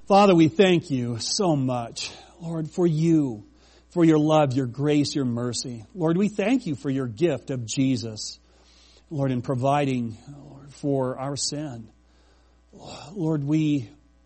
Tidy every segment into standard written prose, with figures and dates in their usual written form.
Father, we thank you so much, Lord, for you, for your love, your grace, your mercy. Lord, we thank you for your gift of Jesus, Lord, in providing, Lord, for our sin. Lord, we're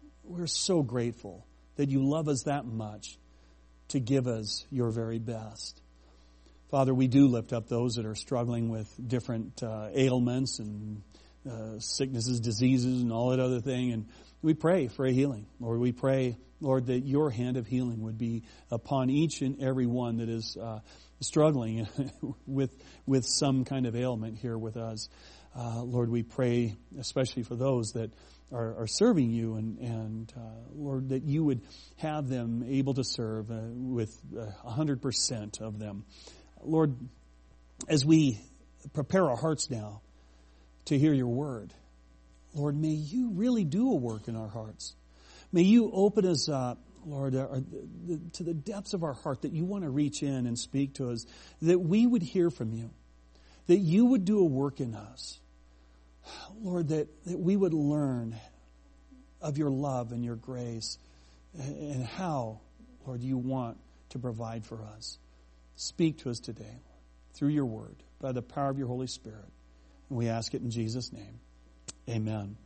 so grateful that you love us that much to give us your very best. Father, we do lift up those that are struggling with different ailments and sicknesses, diseases, and all that other thing. And we pray for a healing. Lord, we pray, Lord, that your hand of healing would be upon each and every one that is struggling with some kind of ailment here with us. Lord, we pray especially for those that are serving you, and Lord, that you would have them able to serve with 100% of them. Lord, as we prepare our hearts now to hear your word, Lord, may you really do a work in our hearts. May you open us up, Lord, to the depths of our heart, that you want to reach in and speak to us, that we would hear from you, that you would do a work in us. Lord, that we would learn of your love and your grace and how, Lord, you want to provide for us. Speak to us today, Lord, through your word, by the power of your Holy Spirit. And we ask it in Jesus' name. Amen.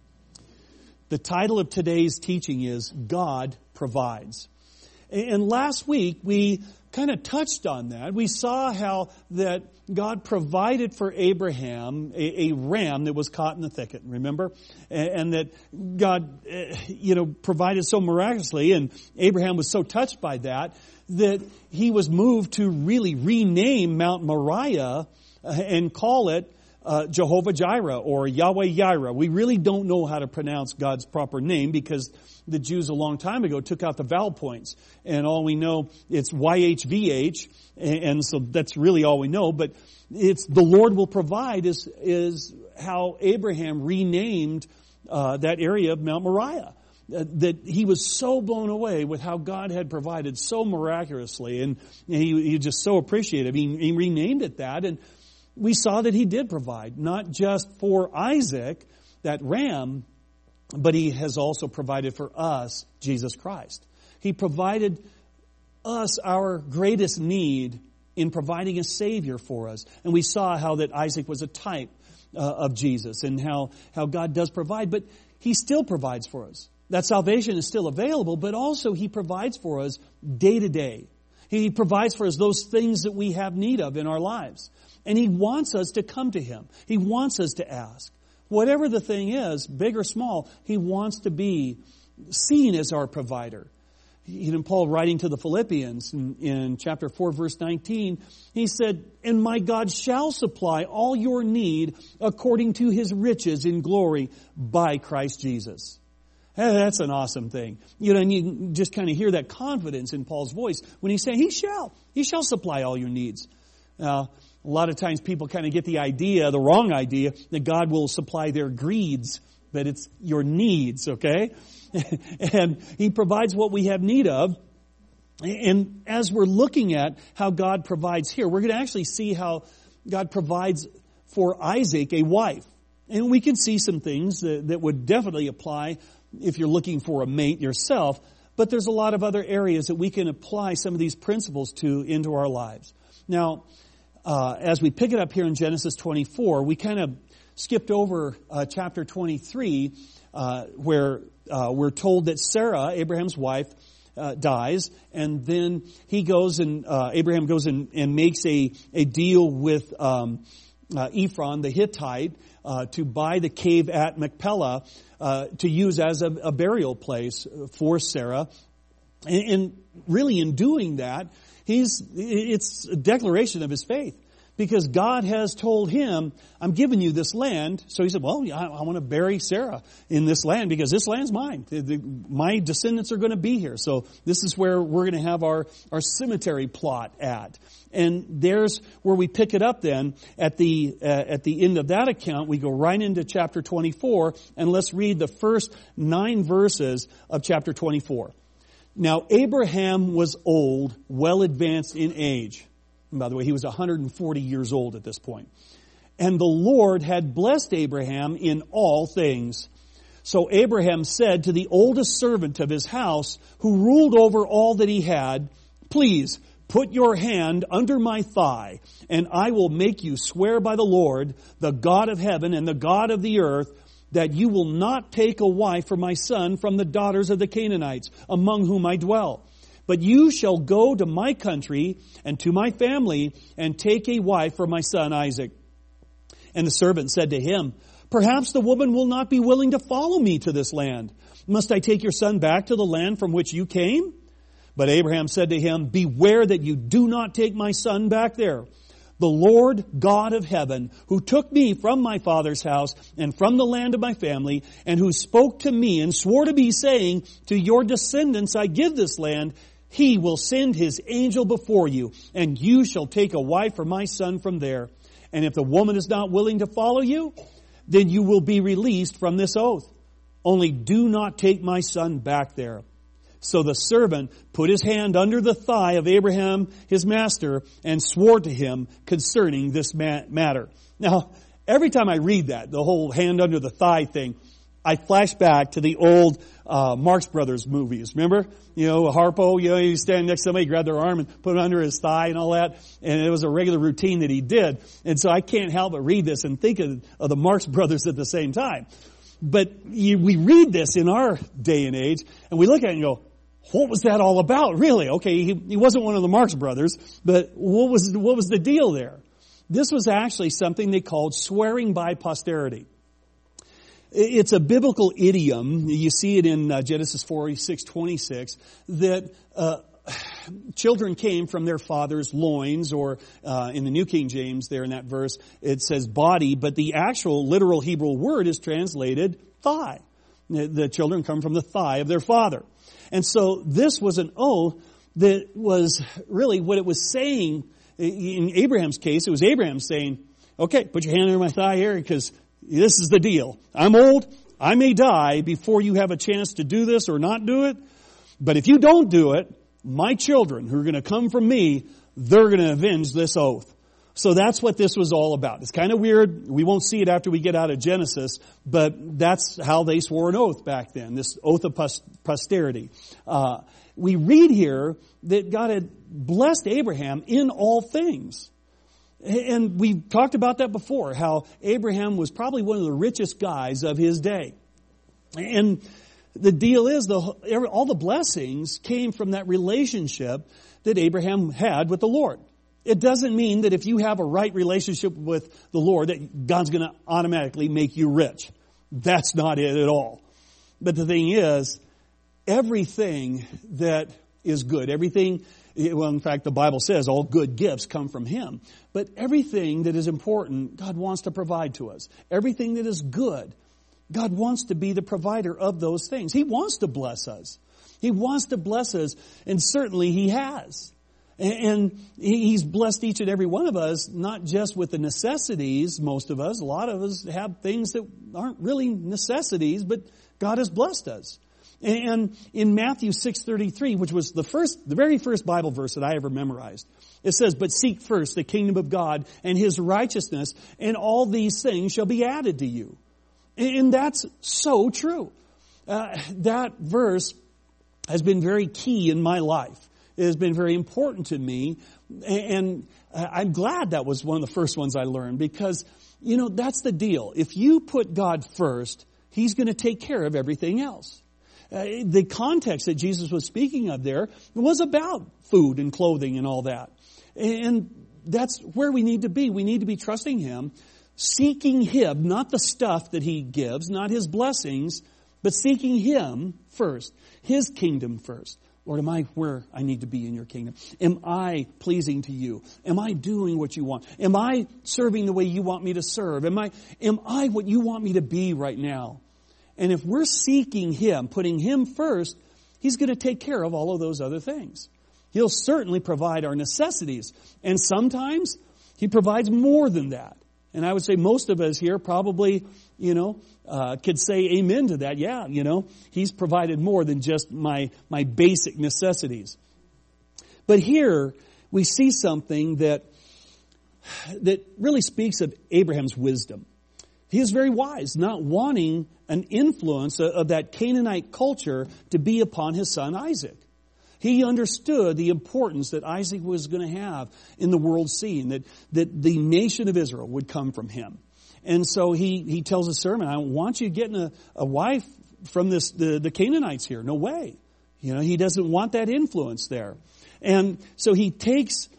The title of today's teaching is God Provides. And last week we kind of touched on that. We saw how that God provided for Abraham a ram that was caught in the thicket, remember? And that God, provided so miraculously, and Abraham was so touched by that he was moved to really rename Mount Moriah and call it Jehovah Jireh or Yahweh Jireh. We really don't know how to pronounce God's proper name because the Jews a long time ago took out the vowel points. And all we know, it's YHVH. And so that's really all we know. But it's the Lord will provide is how Abraham renamed that area of Mount Moriah. That he was so blown away with how God had provided so miraculously. And he just so appreciative. He renamed it that. And we saw that he did provide, not just for Isaac, that ram, but he has also provided for us, Jesus Christ. He provided us our greatest need in providing a Savior for us. And we saw how that Isaac was a type of Jesus and how God does provide, but he still provides for us. That salvation is still available, but also he provides for us day to day. He provides for us those things that we have need of in our lives. And he wants us to come to him. He wants us to ask. Whatever the thing is, big or small, he wants to be seen as our provider. Paul writing to the Philippians in chapter 4, verse 19, he said, "And my God shall supply all your need according to his riches in glory by Christ Jesus." That's an awesome thing. And you just kind of hear that confidence in Paul's voice when he's saying, He shall supply all your needs. Now, a lot of times people kind of get the wrong idea, that God will supply their greeds, but it's your needs, okay? And he provides what we have need of. And as we're looking at how God provides here, we're going to actually see how God provides for Isaac a wife. And we can see some things that would definitely apply if you're looking for a mate yourself. But there's a lot of other areas that we can apply some of these principles into our lives. Now, as we pick it up here in Genesis 24, we kind of skipped over chapter 23, where we're told that Sarah, Abraham's wife, dies, and then Abraham goes and makes a deal with Ephron the Hittite to buy the cave at Machpelah to use as a burial place for Sarah. And really in doing that, it's a declaration of his faith. Because God has told him, I'm giving you this land. So he said, well, I want to bury Sarah in this land because this land's mine. My descendants are going to be here. So this is where we're going to have our cemetery plot at. And there's where we pick it up then. At the end of that account, we go right into chapter 24. And let's read the first 9 verses of chapter 24. Now, Abraham was old, well advanced in age. And by the way, he was 140 years old at this point. And the Lord had blessed Abraham in all things. So Abraham said to the oldest servant of his house, who ruled over all that he had, please put your hand under my thigh, and I will make you swear by the Lord, the God of heaven and the God of the earth, that you will not take a wife for my son from the daughters of the Canaanites, among whom I dwell. But you shall go to my country and to my family and take a wife for my son Isaac. And the servant said to him, perhaps the woman will not be willing to follow me to this land. Must I take your son back to the land from which you came? But Abraham said to him, beware that you do not take my son back there. The Lord God of heaven, who took me from my father's house and from the land of my family, and who spoke to me and swore to me, saying, to your descendants I give this land, He will send His angel before you, and you shall take a wife for my son from there. And if the woman is not willing to follow you, then you will be released from this oath. Only do not take my son back there. So the servant put his hand under the thigh of Abraham, his master, and swore to him concerning this matter. Now, every time I read that, the whole hand under the thigh thing, I flash back to the old Marx Brothers movies. Remember? Harpo, you stand next to somebody, grab their arm and put it under his thigh and all that. And it was a regular routine that he did. And so I can't help but read this and think of the Marx Brothers at the same time. But we read this in our day and age, and we look at it and go, what was that all about, really? Okay, he wasn't one of the Marx Brothers, but what was the deal there? This was actually something they called swearing by posterity. It's a biblical idiom. You see it in Genesis 46:26 that children came from their father's loins, or in the New King James there in that verse, it says body, but the actual literal Hebrew word is translated thigh. The children come from the thigh of their father. And so this was an oath that was really what it was saying. In Abraham's case, it was Abraham saying, okay, put your hand under my thigh here, because this is the deal. I'm old. I may die before you have a chance to do this or not do it. But if you don't do it, my children who are going to come from me, they're going to avenge this oath. So that's what this was all about. It's kind of weird. We won't see it after we get out of Genesis, but that's how they swore an oath back then, this oath of posterity. We read here that God had blessed Abraham in all things. And we talked about that before, how Abraham was probably one of the richest guys of his day. And the deal is, all the blessings came from that relationship that Abraham had with the Lord. It doesn't mean that if you have a right relationship with the Lord that God's going to automatically make you rich. That's not it at all. But the thing is, everything that is good, in fact, the Bible says all good gifts come from Him. But everything that is important, God wants to provide to us. Everything that is good, God wants to be the provider of those things. He wants to bless us. He wants to bless us, and certainly He has. And He's blessed each and every one of us, not just with the necessities, most of us. A lot of us have things that aren't really necessities, but God has blessed us. And in Matthew 6:33, which was the very first Bible verse that I ever memorized, it says, but seek first the kingdom of God and His righteousness, and all these things shall be added to you. And that's so true. That verse has been very key in my life. It has been very important to me, and I'm glad that was one of the first ones I learned, because, that's the deal. If you put God first, He's going to take care of everything else. The context that Jesus was speaking of there was about food and clothing and all that. And that's where we need to be. We need to be trusting Him, seeking Him, not the stuff that He gives, not His blessings, but seeking Him first, His kingdom first. Lord, am I where I need to be in your kingdom? Am I pleasing to you? Am I doing what you want? Am I serving the way you want me to serve? Am I what you want me to be right now? And if we're seeking Him, putting Him first, He's going to take care of all of those other things. He'll certainly provide our necessities. And sometimes He provides more than that. And I would say most of us here probably, could say amen to that. Yeah, He's provided more than just my basic necessities. But here we see something that really speaks of Abraham's wisdom. He is very wise, not wanting an influence of that Canaanite culture to be upon his son Isaac. He understood the importance that Isaac was going to have in the world scene, that the nation of Israel would come from him. And so he tells his servant, I don't want you getting a wife from the Canaanites here. No way. He doesn't want that influence there. And so he takes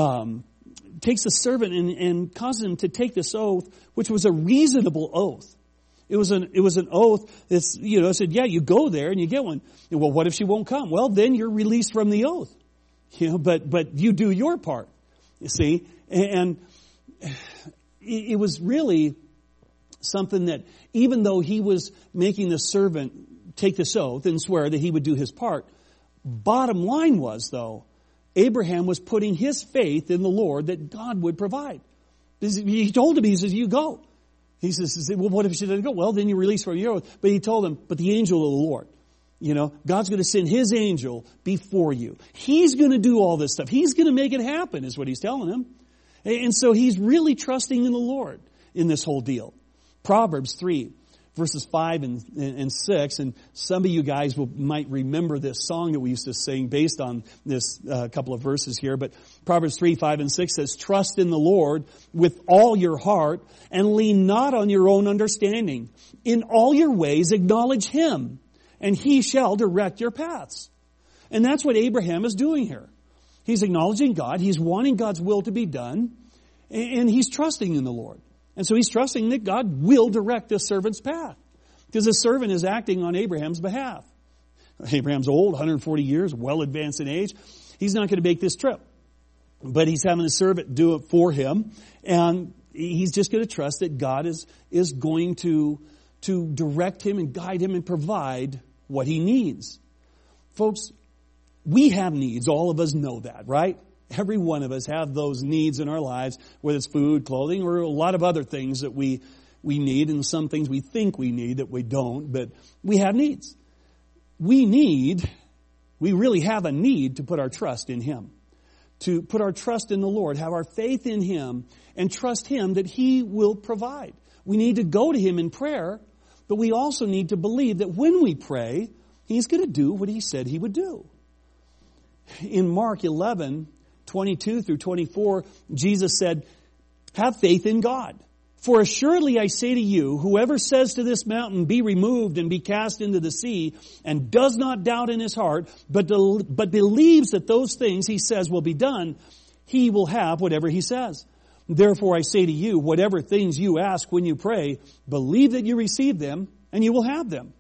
the servant and causes him to take this oath, which was a reasonable oath. It was an oath that's, said, yeah, you go there and you get one. Well, what if she won't come? Well, then you're released from the oath. But you do your part, you see. And it was really something that, even though he was making the servant take this oath and swear that he would do his part, bottom line was, though, Abraham was putting his faith in the Lord that God would provide. He told him, he says, you go. He says, well, what if she doesn't go? Well, then you're released from your oath. But he told him, but the angel of the Lord, God's going to send his angel before you. He's going to do all this stuff. He's going to make it happen, is what he's telling him. And so he's really trusting in the Lord in this whole deal. Proverbs 3, verses 5 and 6, and some of you guys might remember this song that we used to sing based on this couple of verses here, but Proverbs 3, 5, and 6 says, trust in the Lord with all your heart and lean not on your own understanding. In all your ways acknowledge Him, and He shall direct your paths. And that's what Abraham is doing here. He's acknowledging God, he's wanting God's will to be done, and he's trusting in the Lord. And so he's trusting that God will direct this servant's path. Because the servant is acting on Abraham's behalf. Abraham's old, 140 years, well advanced in age. He's not going to make this trip. But he's having his servant do it for him. And he's just going to trust that God is going to direct him and guide him and provide what he needs. Folks, we have needs. All of us know that, right? Every one of us have those needs in our lives, whether it's food, clothing, or a lot of other things that we need, and some things we think we need that we don't, but we have needs. We really have a need to put our trust in Him, to put our trust in the Lord, have our faith in Him, and trust Him that He will provide. We need to go to Him in prayer, but we also need to believe that when we pray, He's going to do what He said He would do. In Mark 11, 22 through 24, Jesus said, have faith in God. For assuredly I say to you, whoever says to this mountain, be removed and be cast into the sea, and does not doubt in his heart, but believes that those things he says will be done, he will have whatever he says. Therefore I say to you, whatever things you ask when you pray, believe that you receive them, and you will have them.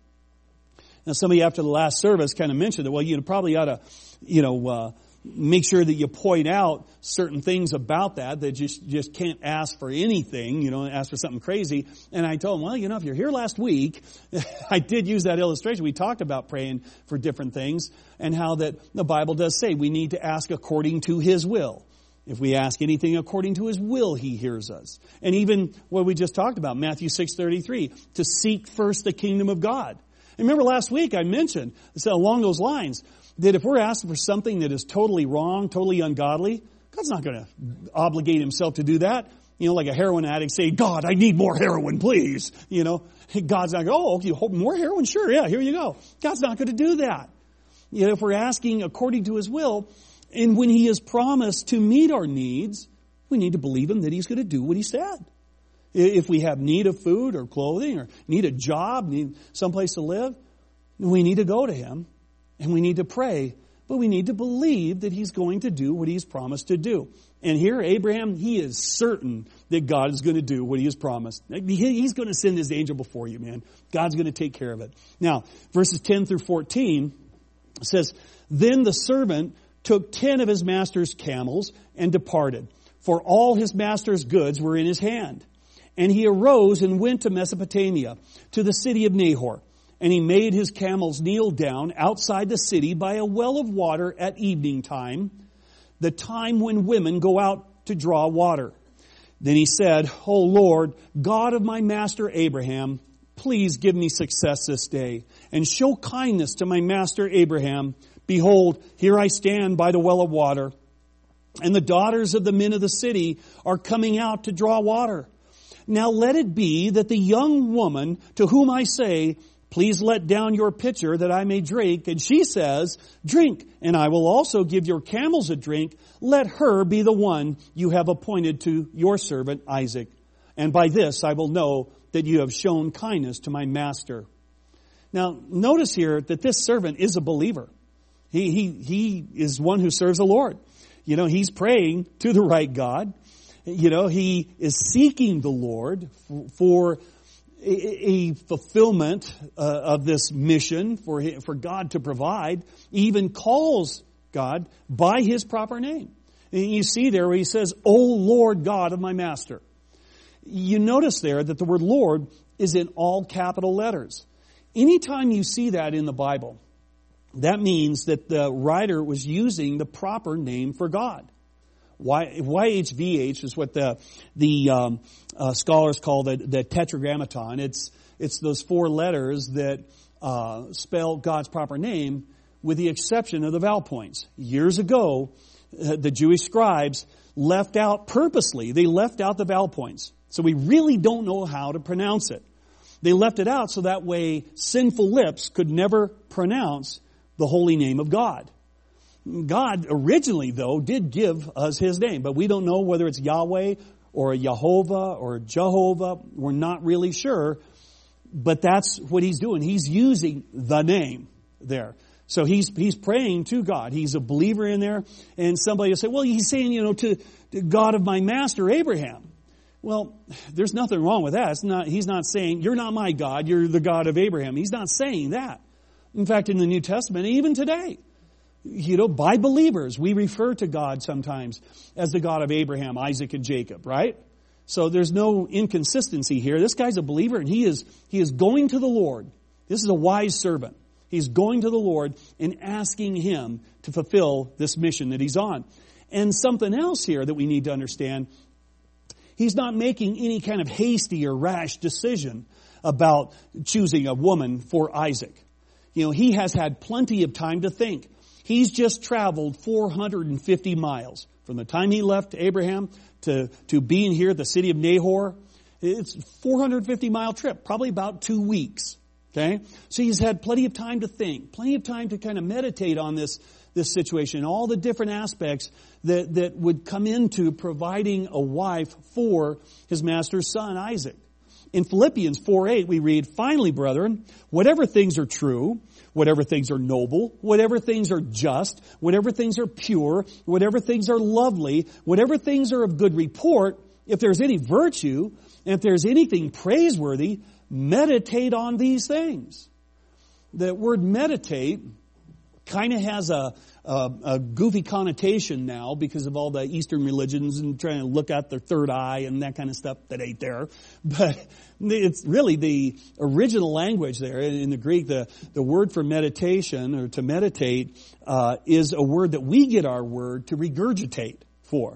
Now somebody after the last service kind of mentioned that, well, you probably ought to, make sure that you point out certain things about that you just can't ask for anything, ask for something crazy. And I told him, well, if you're here last week, I did use that illustration. We talked about praying for different things and how that the Bible does say we need to ask according to His will. If we ask anything according to His will, He hears us. And even what we just talked about, Matthew 6:33, to seek first the kingdom of God. And remember last week I mentioned, along those lines, that if we're asking for something that is totally wrong, totally ungodly, God's not going to obligate Himself to do that. Like a heroin addict say, God, I need more heroin, please. God's not going, you hope more heroin? Sure, yeah, here you go. God's not going to do that. If we're asking according to His will, and when He has promised to meet our needs, we need to believe Him that He's going to do what He said. If we have need of food or clothing or need a job, need someplace to live, we need to go to Him. And we need to pray, but we need to believe that He's going to do what He's promised to do. And here, Abraham, he is certain that God is going to do what He has promised. He's going to send His angel before you, man. God's going to take care of it. Now, verses 10 through 14 says, then the servant took 10 of his master's camels and departed, for all his master's goods were in his hand. And he arose and went to Mesopotamia, to the city of Nahor. And he made his camels kneel down outside the city by a well of water at evening time, the time when women go out to draw water. Then he said, O Lord, God of my master Abraham, please give me success this day, and show kindness to my master Abraham. Behold, here I stand by the well of water, and the daughters of the men of the city are coming out to draw water. Now let it be that the young woman to whom I say, please let down your pitcher that I may drink, and she says, drink, and I will also give your camels a drink. Let her be the one you have appointed to your servant Isaac. And by this I will know that you have shown kindness to my master. Now, notice here that this servant is a believer. He is one who serves the Lord. He's praying to the right God. He is seeking the Lord for a fulfillment of this mission for God to provide. He even calls God by His proper name. And you see there where he says, O Lord God of my master. You notice there that the word Lord is in all capital letters. Anytime you see that in the Bible, that means that the writer was using the proper name for God. YHVH is what the scholars call the tetragrammaton. It's those 4 letters that spell God's proper name with the exception of the vowel points. Years ago, the Jewish scribes left out purposely. They left out the vowel points. So we really don't know how to pronounce it. They left it out so that way sinful lips could never pronounce the holy name of God. God originally, though, did give us His name, but we don't know whether it's Yahweh or Yehovah or Jehovah. We're not really sure, but that's what He's doing. He's using the name there. So he's praying to God. He's a believer in there, and somebody will say, well, he's saying, to God of my master Abraham. Well, there's nothing wrong with that. He's not saying, you're not my God, you're the God of Abraham. He's not saying that. In fact, in the New Testament, even today, by believers, we refer to God sometimes as the God of Abraham, Isaac, and Jacob, right? So there's no inconsistency here. This guy's a believer, and he is going to the Lord. This is a wise servant. He's going to the Lord and asking Him to fulfill this mission that he's on. And something else here that we need to understand, he's not making any kind of hasty or rash decision about choosing a woman for Isaac. He has had plenty of time to think. He's just traveled 450 miles from the time he left Abraham to being here at the city of Nahor. It's a 450-mile trip, probably about 2 weeks. Okay? So he's had plenty of time to think, plenty of time to kind of meditate on this situation, all the different aspects that would come into providing a wife for his master's son, Isaac. In Philippians 4:8, we read, finally, brethren, whatever things are true, whatever things are noble, whatever things are just, whatever things are pure, whatever things are lovely, whatever things are of good report, if there's any virtue, and if there's anything praiseworthy, meditate on these things. The word meditate kind of has a goofy connotation now because of all the Eastern religions and trying to look at their third eye and that kind of stuff that ain't there. But it's really the original language there. In the Greek, the word for meditation or to meditate is a word that we get our word to regurgitate for.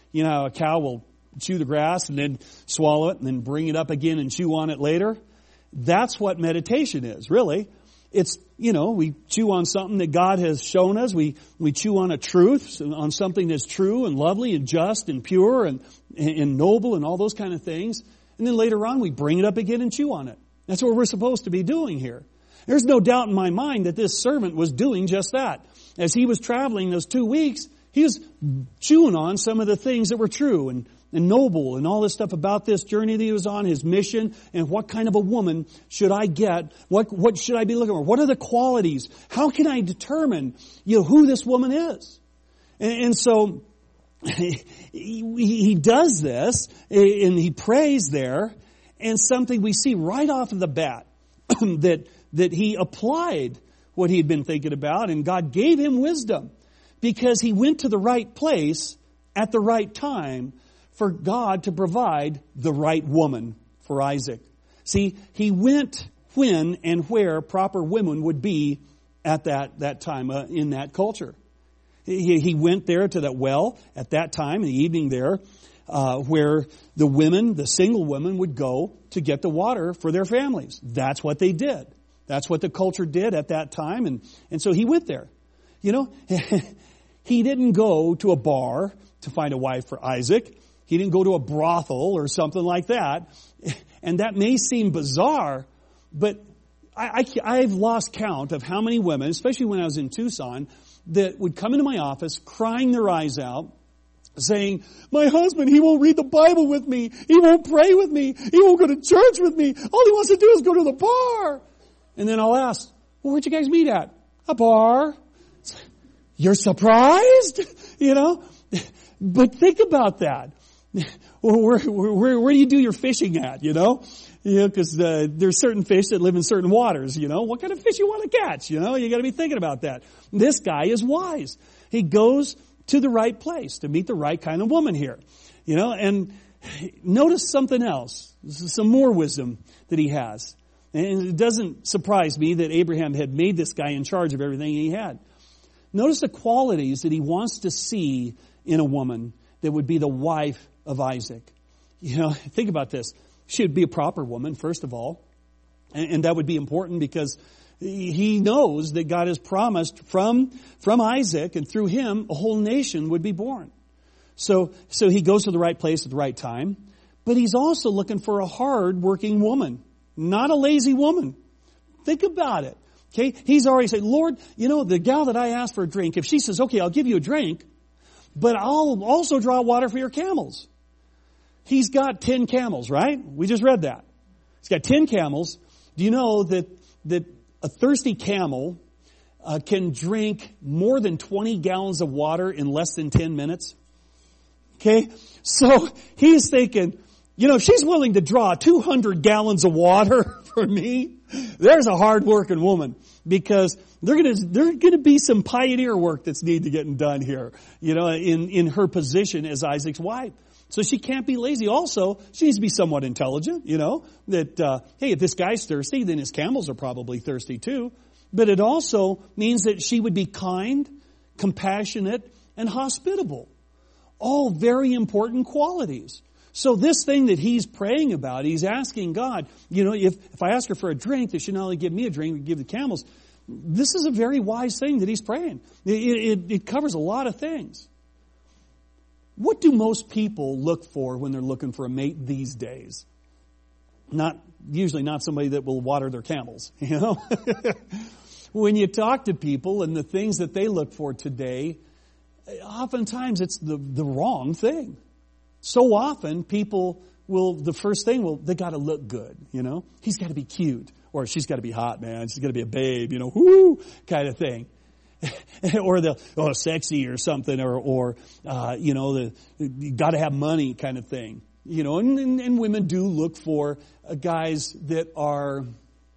A cow will chew the grass and then swallow it and then bring it up again and chew on it later. That's what meditation is, really. It's, we chew on something that God has shown us. We chew on a truth, on something that's true and lovely and just and pure and noble and all those kind of things. And then later on, we bring it up again and chew on it. That's what we're supposed to be doing here. There's no doubt in my mind that this servant was doing just that. As he was traveling those 2 weeks, he was chewing on some of the things that were true and noble and all this stuff about this journey that he was on, his mission, and what kind of a woman should I get? What should I be looking for? What are the qualities? How can I determine, who this woman is? And so he does this, and he prays there, and something we see right off of the bat that he applied what he had been thinking about, and God gave him wisdom because he went to the right place at the right time for God to provide the right woman for Isaac. See, he went when and where proper women would be at that time in that culture. He went there to that well at that time in the evening there where the single women would go to get the water for their families. That's what they did. That's what the culture did at that time. And so he went there. He didn't go to a bar to find a wife for Isaac. He didn't go to a brothel or something like that. And that may seem bizarre, but I've lost count of how many women, especially when I was in Tucson, that would come into my office crying their eyes out, saying, my husband, he won't read the Bible with me. He won't pray with me. He won't go to church with me. All he wants to do is go to the bar. And then I'll ask, well, where'd you guys meet at? A bar. You're surprised? But think about that. Where do you do your fishing at, because there's certain fish that live in certain waters, What kind of fish you want to catch, You got to be thinking about that. This guy is wise. He goes to the right place to meet the right kind of woman here, and notice something else. This is some more wisdom that he has. And it doesn't surprise me that Abraham had made this guy in charge of everything he had. Notice the qualities that he wants to see in a woman that would be the wife of Isaac. Think about this. She would be a proper woman, first of all. And that would be important because he knows that God has promised from Isaac and through him, a whole nation would be born. So he goes to the right place at the right time. But he's also looking for a hard-working woman, not a lazy woman. Think about it. Okay? He's already said, Lord, the gal that I asked for a drink, if she says, okay, I'll give you a drink, but I'll also draw water for your camels. He's got 10 camels, right? We just read that. He's got 10 camels. Do you know that a thirsty camel can drink more than 20 gallons of water in less than 10 minutes? Okay? So he's thinking, if she's willing to draw 200 gallons of water for me, there's a hard-working woman, because there's going to be some pioneer work that's needed to get done here, in her position as Isaac's wife. So she can't be lazy. Also, she needs to be somewhat intelligent, that, hey, if this guy's thirsty, then his camels are probably thirsty too. But it also means that she would be kind, compassionate, and hospitable. All very important qualities. So this thing that he's praying about, he's asking God, if I ask her for a drink, that she not only give me a drink, but give the camels. This is a very wise thing that he's praying. It covers a lot of things. What do most people look for when they're looking for a mate these days? Usually not somebody that will water their camels, When you talk to people and the things that they look for today, oftentimes it's the wrong thing. So often people they got to look good, He's got to be cute, or she's got to be hot, man. She's got to be a babe, whoo, kind of thing. Or sexy or something, or you got to have money kind of thing, and women do look for guys that are,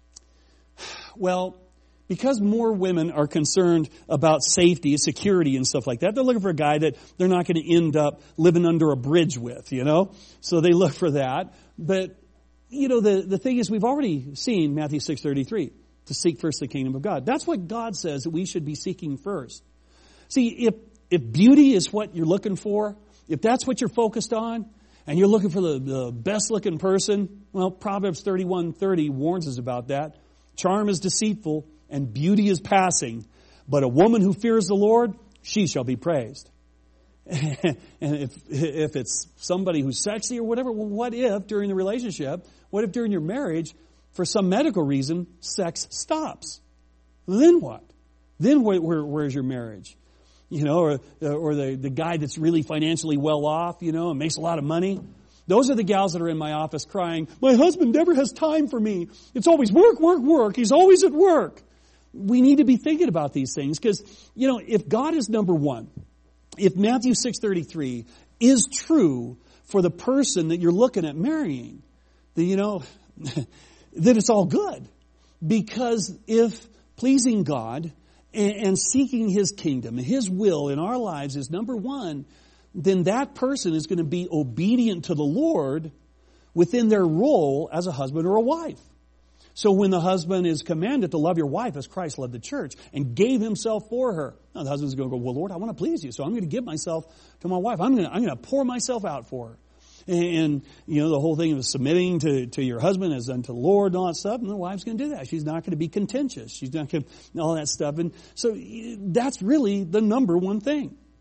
because more women are concerned about safety, security, and stuff like that, they're looking for a guy that they're not going to end up living under a bridge with, So they look for that. But, the thing is, we've already seen Matthew 6:33. To seek first the kingdom of God. That's what God says that we should be seeking first. See, if beauty is what you're looking for, if that's what you're focused on, and you're looking for the best looking person, Proverbs 31:30 warns us about that. Charm is deceitful and beauty is passing, but a woman who fears the Lord, she shall be praised. And if it's somebody who's sexy or whatever, what if during the relationship, what if during your marriage, for some medical reason, sex stops? Then what? Then where's your marriage? Or the guy that's really financially well off, and makes a lot of money. Those are the gals that are in my office crying, my husband never has time for me. It's always work, work, work. He's always at work. We need to be thinking about these things because, if God is number one, if Matthew 6:33 is true for the person that you're looking at marrying, then, then it's all good. Because if pleasing God and seeking His kingdom, His will in our lives is number one, then that person is going to be obedient to the Lord within their role as a husband or a wife. So when the husband is commanded to love your wife as Christ loved the church and gave Himself for her, now the husband's going to go, well, Lord, I want to please You, so I'm going to give myself to my wife. I'm going to pour myself out for her. And, the whole thing of submitting to your husband as unto the Lord and all that stuff, and the wife's going to do that. She's not going to be contentious. She's not going to, all that stuff. And so that's really the number one thing.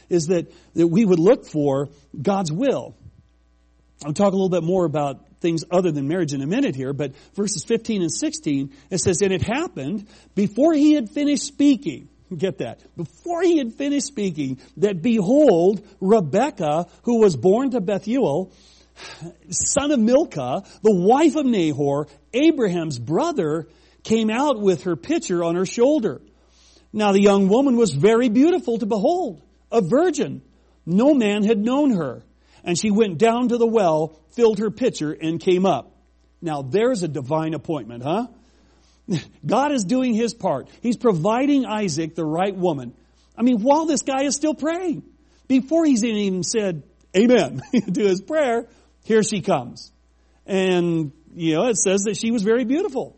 is that we would look for God's will. I'll talk a little bit more about things other than marriage in a minute here, but verses 15 and 16, it says, and it happened before he had finished speaking. Get that. Before he had finished speaking, that behold, Rebekah, who was born to Bethuel, son of Milcah, the wife of Nahor, Abraham's brother, came out with her pitcher on her shoulder. Now the young woman was very beautiful to behold, a virgin. No man had known her. And she went down to the well, filled her pitcher, and came up. Now there's a divine appointment, huh? God is doing His part. He's providing Isaac the right woman. I mean, while this guy is still praying, before he's even said amen to his prayer, here she comes. And, it says that she was very beautiful.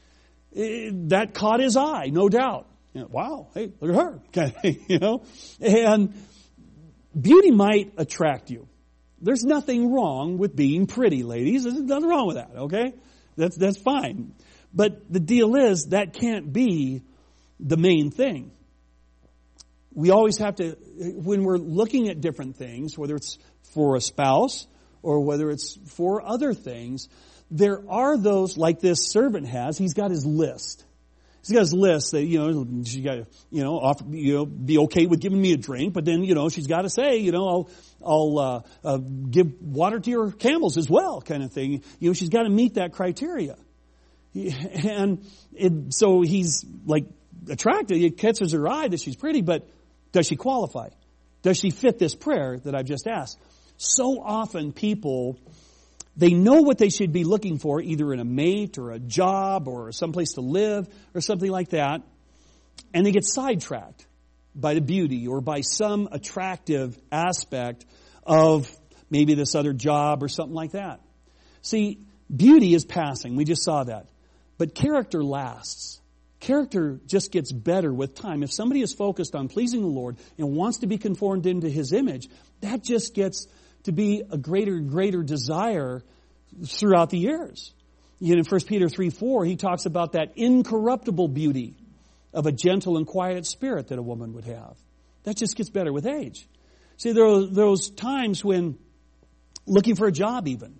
That caught his eye, no doubt. Wow, hey, look at her. Okay, And beauty might attract you. There's nothing wrong with being pretty, ladies. There's nothing wrong with that, okay? That's fine. But the deal is, that can't be the main thing. We always have to, when we're looking at different things, whether it's for a spouse or whether it's for other things, there are those, like this servant has, he's got his list. He's got his list that, she got to, offer, be okay with giving me a drink, but then, she's got to say, I'll give water to your camels as well, kind of thing. She's got to meet that criteria. And so he's like attracted. It catches her eye that she's pretty, but does she qualify? Does she fit this prayer that I've just asked? So often people, they know what they should be looking for, either in a mate or a job or someplace to live or something like that, and they get sidetracked by the beauty or by some attractive aspect of maybe this other job or something like that. See, beauty is passing. We just saw that. But character lasts. Character just gets better with time. If somebody is focused on pleasing the Lord and wants to be conformed into His image, that just gets to be a greater and greater desire throughout the years. In 1 Peter 3:4, he talks about that incorruptible beauty of a gentle and quiet spirit that a woman would have. That just gets better with age. See, there are those times when, looking for a job even,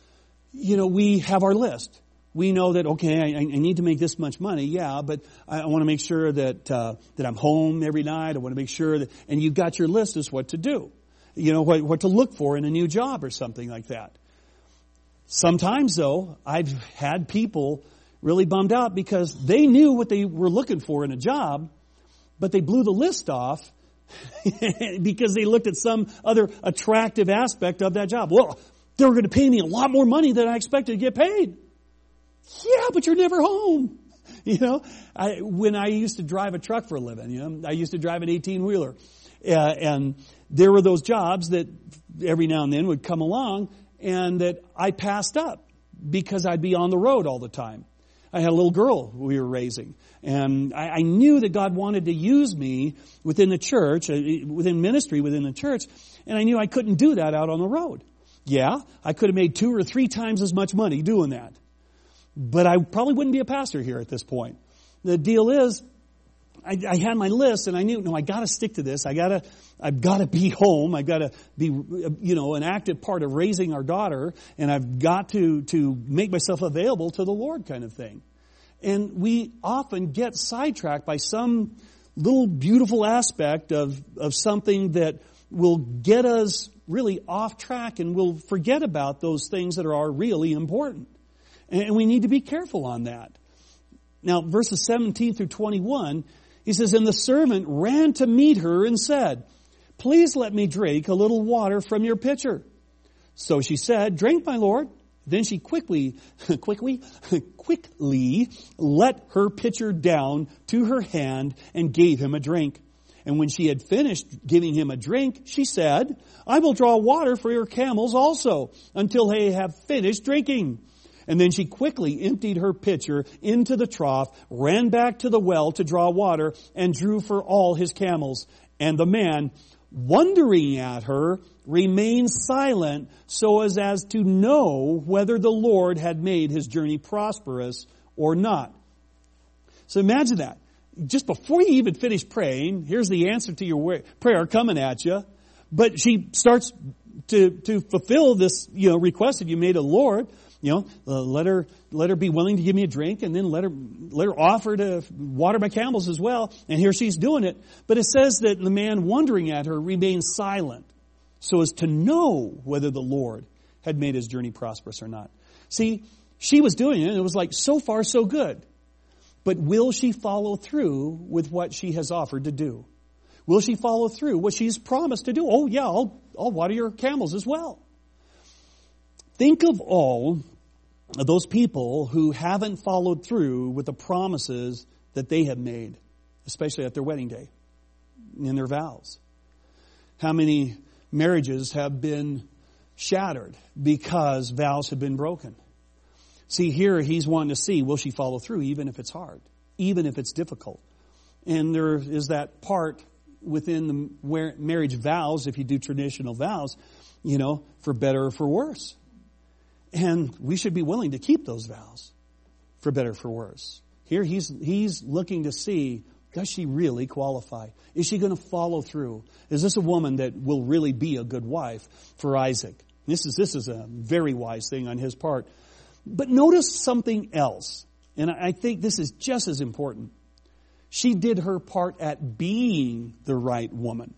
we have our list. We know that, okay, I need to make this much money, yeah, but I want to make sure that I'm home every night. I want to make sure that, and you've got your list as what to do. What to look for in a new job or something like that. Sometimes, though, I've had people really bummed out because they knew what they were looking for in a job, but they blew the list off because they looked at some other attractive aspect of that job. Well, they were going to pay me a lot more money than I expected to get paid. Yeah, but you're never home. When I used to drive a truck for a living, I used to drive an 18-wheeler. And there were those jobs that every now and then would come along and that I passed up because I'd be on the road all the time. I had a little girl we were raising. And I knew that God wanted to use me within the church, within ministry within the church. And I knew I couldn't do that out on the road. Yeah, I could have made 2 or 3 times as much money doing that. But I probably wouldn't be a pastor here at this point. The deal is, I had my list and I knew, no, I got to stick to this. I've got to be home. I've got to be, an active part of raising our daughter, and I've got to make myself available to the Lord, kind of thing. And we often get sidetracked by some little beautiful aspect of something that will get us really off track, and we'll forget about those things that are really important. And we need to be careful on that. Now, verses 17 through 21, he says, and the servant ran to meet her and said, please let me drink a little water from your pitcher. So she said, drink, my lord. Then she quickly let her pitcher down to her hand and gave him a drink. And when she had finished giving him a drink, she said, I will draw water for your camels also until they have finished drinking. And then she quickly emptied her pitcher into the trough, ran back to the well to draw water, and drew for all his camels. And the man, wondering at her, remained silent so as to know whether the Lord had made his journey prosperous or not. So imagine that. just before you even finish praying, here's the answer to your prayer coming at you. But she starts to fulfill this, request that you made of the Lord. Let her be willing to give me a drink, and then let her offer to water my camels as well. And here she's doing it. But it says that the man wondering at her remained silent, so as to know whether the Lord had made his journey prosperous or not. See, she was doing it, and it was like, so far so good. But will she follow through with what she has offered to do? Will she follow through what she's promised to do? Oh yeah, I'll water your camels as well. Think of all of those people who haven't followed through with the promises that they have made, especially at their wedding day, in their vows. How many marriages have been shattered because vows have been broken? See, here he's wanting to see, will she follow through even if it's hard, even if it's difficult? And there is that part within the marriage vows, if you do traditional vows, for better or for worse. And we should be willing to keep those vows for better or for worse. Here he's looking to see, does she really qualify? Is she going to follow through? Is this a woman that will really be a good wife for Isaac? This is a very wise thing on his part. But notice something else, and I think this is just as important. She did her part at being the right woman.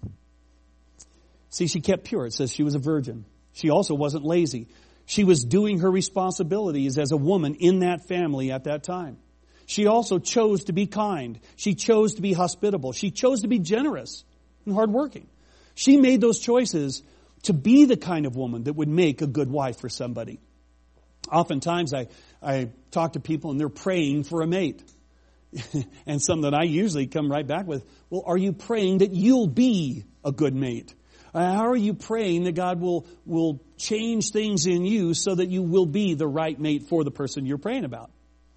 See, she kept pure. It says she was a virgin. She also wasn't lazy. She was doing her responsibilities as a woman in that family at that time. She also chose to be kind. She chose to be hospitable. She chose to be generous and hardworking. She made those choices to be the kind of woman that would make a good wife for somebody. Oftentimes I talk to people and they're praying for a mate. And something that I usually come right back with, well, are you praying that you'll be a good mate? How are you praying that God will change things in you so that you will be the right mate for the person you're praying about?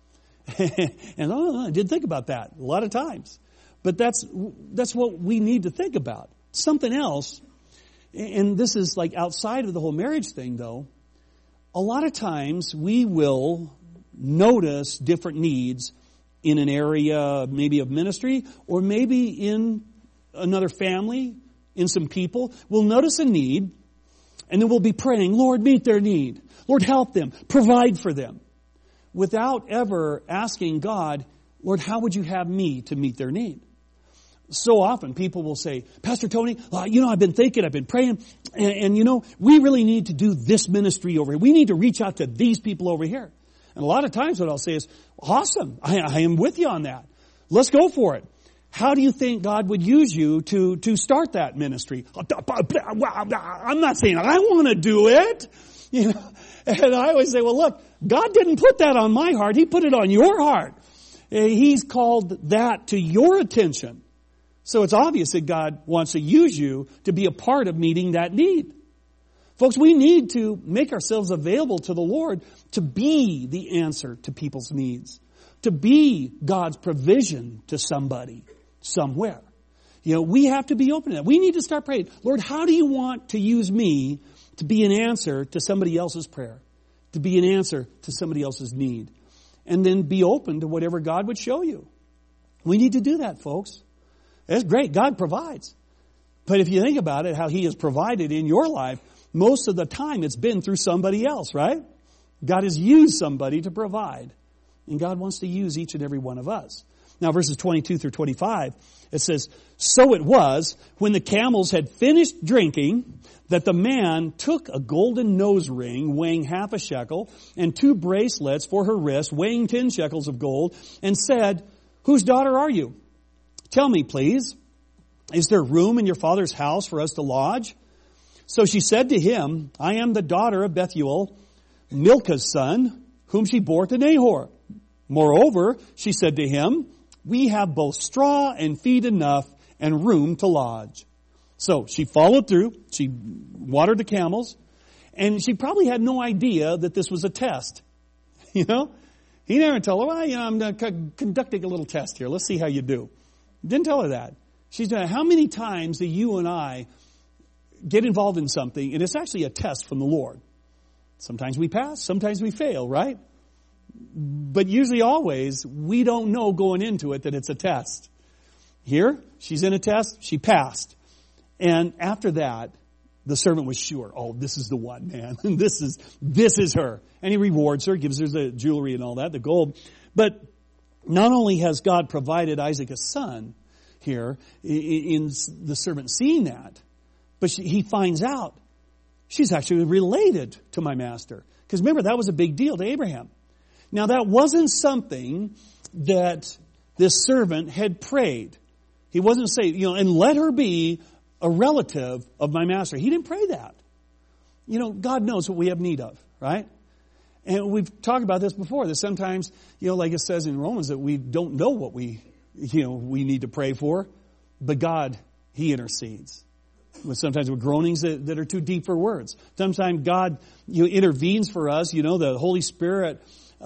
And I did think about that a lot of times. But that's what we need to think about. Something else, and this is like outside of the whole marriage thing though, a lot of times we will notice different needs in an area maybe of ministry or maybe in another family, in some people. We'll notice a need and then we'll be praying, Lord, meet their need. Lord, help them. Provide for them. Without ever asking God, Lord, how would you have me to meet their need? So often people will say, Pastor Tony, I've been thinking, I've been praying, and we really need to do this ministry over here. We need to reach out to these people over here. And a lot of times what I'll say is, awesome, I am with you on that. Let's go for it. How do you think God would use you to start that ministry? I'm not saying I want to do it. And I always say, well, look, God didn't put that on my heart. He put it on your heart. He's called that to your attention. So it's obvious that God wants to use you to be a part of meeting that need. Folks, we need to make ourselves available to the Lord to be the answer to people's needs, to be God's provision to somebody, somewhere. We have to be open to that. We need to start praying, Lord, how do you want to use me to be an answer to somebody else's prayer, to be an answer to somebody else's need, and then be open to whatever God would show you. We need to do that, folks. That's great. God provides. But if you think about it, how He has provided in your life, most of the time it's been through somebody else, right? God has used somebody to provide. And God wants to use each and every one of us. Now, verses 22 through 25, it says, So it was, when the camels had finished drinking, that the man took a golden nose ring weighing 1/2 shekel, and 2 bracelets for her wrist weighing 10 shekels of gold, and said, Whose daughter are you? Tell me, please, is there room in your father's house for us to lodge? So she said to him, I am the daughter of Bethuel, Milcah's son, whom she bore to Nahor. Moreover, she said to him, we have both straw and feed enough and room to lodge. So she followed through. She watered the camels. And she probably had no idea that this was a test. He never told her, I'm conducting a little test here. Let's see how you do. Didn't tell her that. She's done. How many times do you and I get involved in something and it's actually a test from the Lord? Sometimes we pass, sometimes we fail, right? But usually always, we don't know going into it that it's a test. Here, she's in a test, she passed. And after that, the servant was sure, oh, this is the one, man. This is her. And he rewards her, gives her the jewelry and all that, the gold. But not only has God provided Isaac a son here, in the servant seeing that, but he finds out she's actually related to my master. Because remember, that was a big deal to Abraham. Now, that wasn't something that this servant had prayed. He wasn't saying, and let her be a relative of my master. He didn't pray that. God knows what we have need of, right? And we've talked about this before, that sometimes, like it says in Romans, that we don't know what we need to pray for, but God, He intercedes. Sometimes with groanings that are too deep for words. Sometimes God, intervenes for us. The Holy Spirit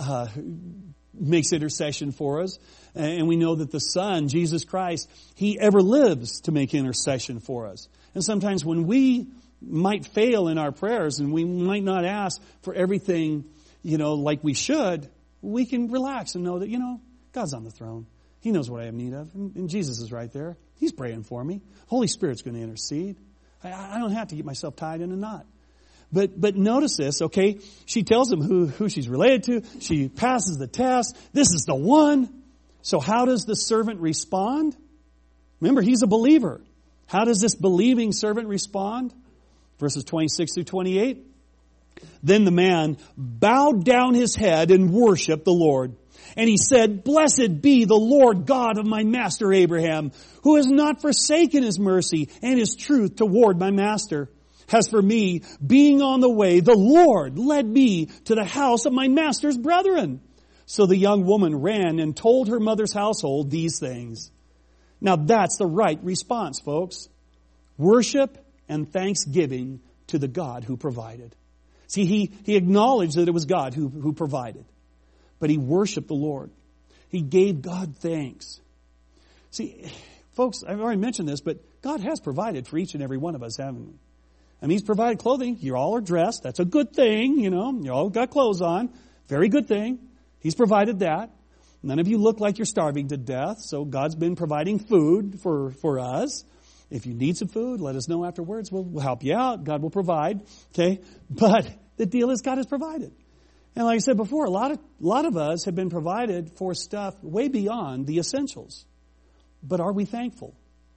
makes intercession for us. And we know that the Son, Jesus Christ, He ever lives to make intercession for us. And sometimes when we might fail in our prayers and we might not ask for everything, like we should, we can relax and know that, God's on the throne. He knows what I have need of. And Jesus is right there. He's praying for me. Holy Spirit's going to intercede. I don't have to get myself tied in a knot. But notice this, okay? She tells him who she's related to. She passes the test. This is the one. So how does the servant respond? Remember, he's a believer. How does this believing servant respond? Verses 26 through 28. Then the man bowed down his head and worshiped the Lord. And he said, "Blessed be the Lord God of my master Abraham, who has not forsaken His mercy and His truth toward my master. As for me, being on the way, the Lord led me to the house of my master's brethren." So the young woman ran and told her mother's household these things. Now that's the right response, folks. Worship and thanksgiving to the God who provided. See, he acknowledged that it was God who provided. But he worshiped the Lord. He gave God thanks. See, folks, I've already mentioned this, but God has provided for each and every one of us, haven't we? I mean, He's provided clothing. You all are dressed. That's a good thing, You all got clothes on. Very good thing. He's provided that. None of you look like you're starving to death, so God's been providing food for us. If you need some food, let us know afterwards. We'll help you out. God will provide. Okay? But the deal is God has provided. And like I said before, a lot of us have been provided for stuff way beyond the essentials. But are we thankful?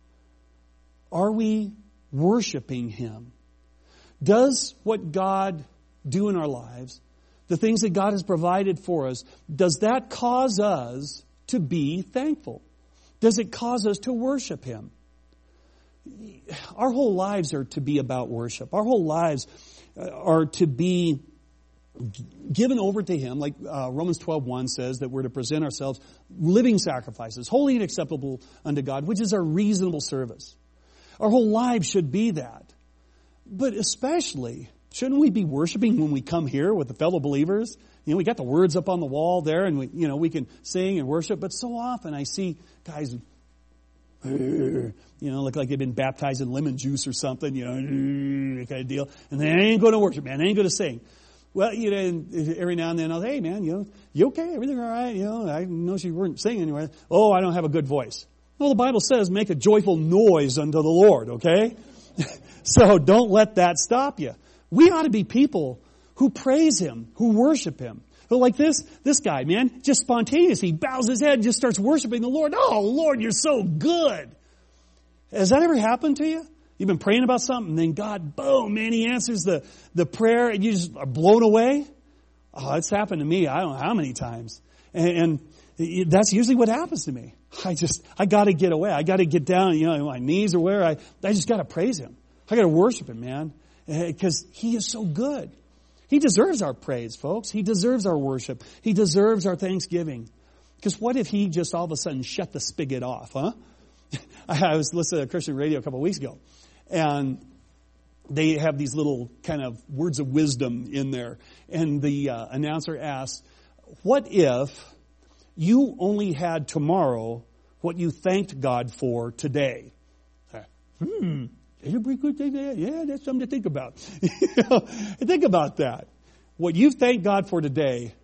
Are we worshiping Him? Does what God do in our lives, the things that God has provided for us, does that cause us to be thankful? Does it cause us to worship Him? Our whole lives are to be about worship. Our whole lives are to be given over to Him, like Romans 12:1 says, that we're to present ourselves living sacrifices, holy and acceptable unto God, which is our reasonable service. Our whole lives should be that. But especially, shouldn't we be worshiping when we come here with the fellow believers? We got the words up on the wall there, and we can sing and worship. But so often I see guys, look like they've been baptized in lemon juice or something, kind of deal. And they ain't going to worship, man. They ain't going to sing. Well, every now and then I'll say, "Hey, man, you okay? Everything all right? I know you weren't singing anywhere." "Oh, I don't have a good voice." Well, the Bible says, "Make a joyful noise unto the Lord," okay? So don't let that stop you. We ought to be people who praise Him, who worship Him. But like this guy, man, just spontaneous. He bows his head and just starts worshiping the Lord. "Oh, Lord, you're so good." Has that ever happened to you? You've been praying about something, and then God, boom, man, He answers the prayer, and you just are blown away? Oh, it's happened to me. I don't know how many times. And that's usually what happens to me. I got to get away. I got to get down, my knees or where. I just got to praise Him. I got to worship Him, man, because He is so good. He deserves our praise, folks. He deserves our worship. He deserves our thanksgiving. Because what if He just all of a sudden shut the spigot off, huh? I was listening to Christian radio a couple of weeks ago, and they have these little kind of words of wisdom in there. And the announcer asked, "What if you only had tomorrow what you thanked God for today?" That's a pretty good thing. Yeah, that's something to think about. Think about that. What you've thanked God for today,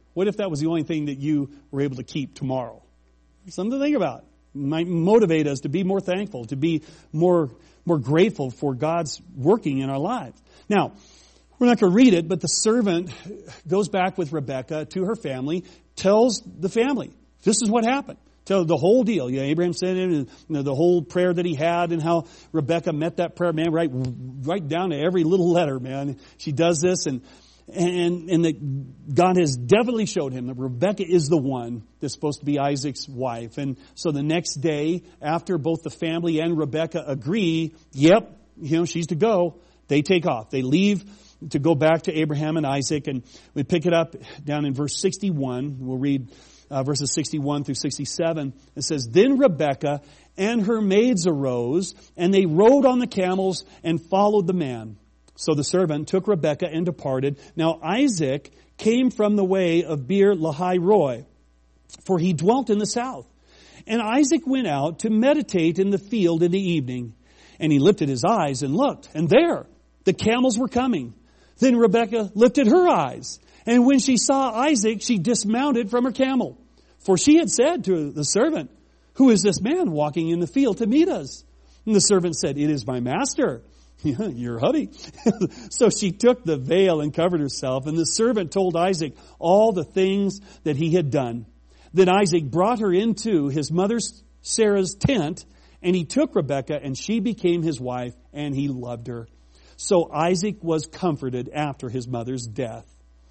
What if that was the only thing that you were able to keep tomorrow? Something to think about. It might motivate us to be more thankful, to be more grateful for God's working in our lives. Now, we're not going to read it, but the servant goes back with Rebekah to her family, tells the family, this is what happened. Tell the whole deal. Abraham said it, and the whole prayer that he had, and how Rebekah met that prayer, man, right down to every little letter, man. She does this, and that God has definitely showed him that Rebekah is the one that's supposed to be Isaac's wife. And so the next day, after both the family and Rebekah agree, yep, she's to go, they take off. They leave to go back to Abraham and Isaac, and we pick it up down in verse 61. We'll read verses 61 through 67. It says, Then Rebekah and her maids arose, and they rode on the camels and followed the man. So the servant took Rebekah and departed. Now Isaac came from the way of Beer Lahai Roi, for he dwelt in the south. And Isaac went out to meditate in the field in the evening. And he lifted his eyes and looked, and there the camels were coming. Then Rebekah lifted her eyes, and when she saw Isaac, she dismounted from her camel. For she had said to the servant, Who is this man walking in the field to meet us? And the servant said, It is my master, your hubby. So she took the veil and covered herself, and the servant told Isaac all the things that he had done. Then Isaac brought her into his mother Sarah's tent, and he took Rebekah, and she became his wife, and he loved her. So Isaac was comforted after his mother's death.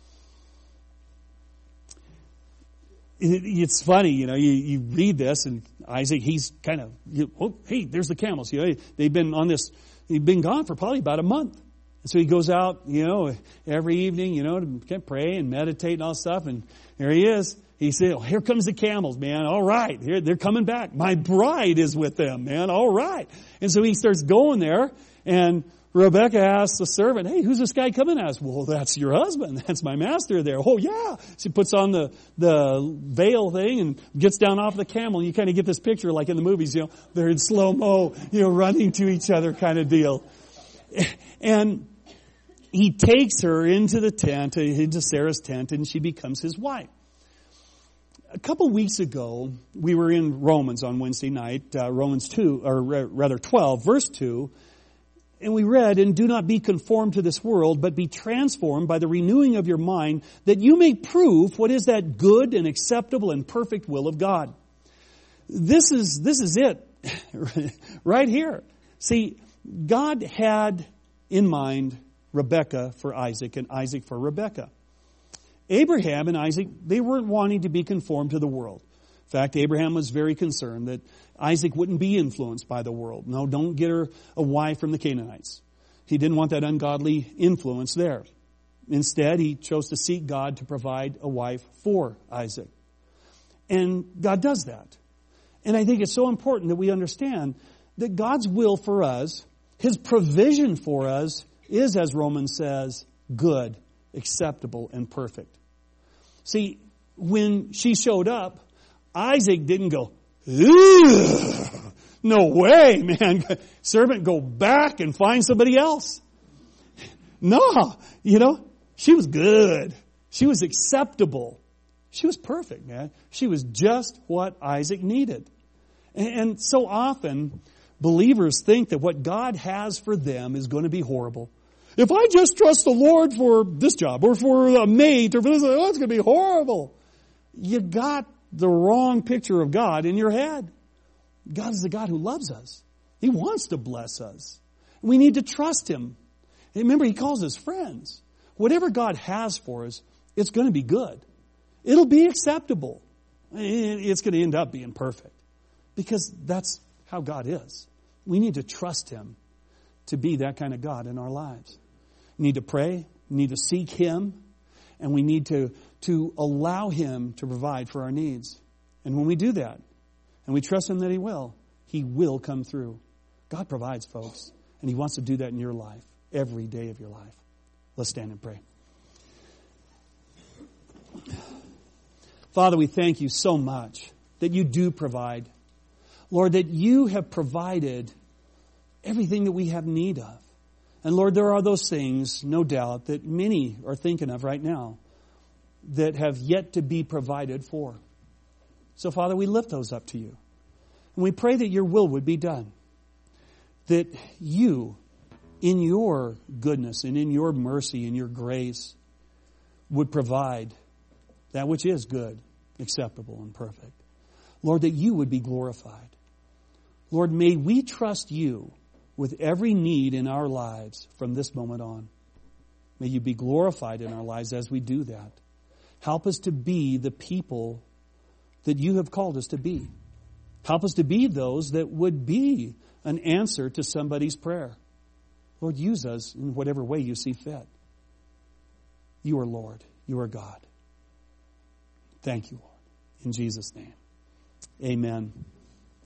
It's funny, you read this, and Isaac, he's kind of, hey, there's the camels. They've been on this, he'd been gone for probably about a month. And so he goes out, every evening, to pray and meditate and all stuff. And there he is. He said, here comes the camels, man. All right. Here, they're coming back. My bride is with them, man. All right. And so he starts going there, and Rebekah asks the servant, hey, who's this guy coming as? Well, that's your husband. That's my master there. Oh, yeah. She puts on the veil thing and gets down off the camel. And you kind of get this picture like in the movies, they're in slow-mo, running to each other kind of deal. And he takes her into the tent, into Sarah's tent, and she becomes his wife. A couple weeks ago, we were in Romans on Wednesday night, Romans 2, or rather 12, verse 2. And we read, And do not be conformed to this world, but be transformed by the renewing of your mind, that you may prove what is that good and acceptable and perfect will of God. This is it, right here. See, God had in mind Rebekah for Isaac and Isaac for Rebekah. Abraham and Isaac, they weren't wanting to be conformed to the world. In fact, Abraham was very concerned that Isaac wouldn't be influenced by the world. No, don't get her a wife from the Canaanites. He didn't want that ungodly influence there. Instead, he chose to seek God to provide a wife for Isaac. And God does that. And I think it's so important that we understand that God's will for us, His provision for us, is, as Romans says, good, acceptable, and perfect. See, when she showed up, Isaac didn't go, no way, man. Servant, go back and find somebody else. No, she was good. She was acceptable. She was perfect, man. She was just what Isaac needed. And so often, believers think that what God has for them is going to be horrible. If I just trust the Lord for this job, or for a mate, or for this, it's going to be horrible. You got the wrong picture of God in your head. God is the God who loves us. He wants to bless us. We need to trust Him. And remember, He calls us friends. Whatever God has for us, it's going to be good. It'll be acceptable. It's going to end up being perfect. Because that's how God is. We need to trust Him to be that kind of God in our lives. We need to pray. We need to seek Him. And we need to allow Him to provide for our needs. And when we do that, and we trust Him that He will come through. God provides, folks. And He wants to do that in your life, every day of your life. Let's stand and pray. Father, we thank You so much that You do provide. Lord, that You have provided everything that we have need of. And Lord, there are those things, no doubt, that many are thinking of right now. that have yet to be provided for. So, Father, we lift those up to you. And we pray that your will would be done. That you, in your goodness and in your mercy and your grace, would provide that which is good, acceptable, and perfect. Lord, that you would be glorified. Lord, may we trust you with every need in our lives from this moment on. May you be glorified in our lives as we do that. Help us to be the people that you have called us to be. Help us to be those that would be an answer to somebody's prayer. Lord, use us in whatever way you see fit. You are Lord. You are God. Thank you, Lord. In Jesus' name, amen.